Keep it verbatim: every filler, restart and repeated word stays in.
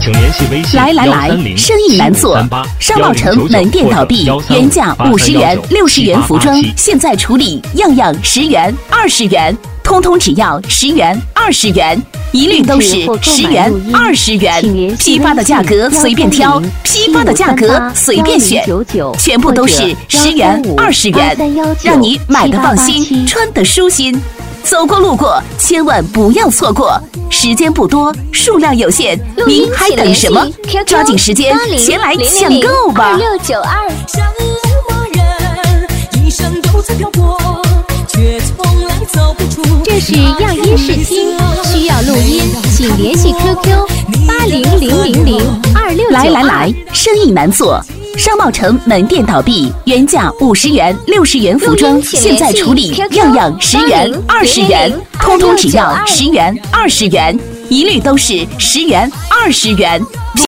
请联系微信来来来，生意难做，商贸城门店倒闭，原价五十元、六十元服装，现在处理样样十元、二十元，通通只要十元、二十元，一律都是十元、二十元。批发的价格随便挑，批发的价格随便选，全部都是十元、二十元，让你买的放心，穿的舒心。走过路过，千万不要错过，时间不多，数量有限，您还等什么？抓紧时间前来抢购吧！ 二六九二。这是样音试听，需要录音，请联系 Q Q 八零零零零二六九二。 来来来，生意难做。商贸城门店倒闭，原价五十元、六十元服装，现在处理样样十元、二十元，通通只要十元、二十元，一律都是十元、二十元。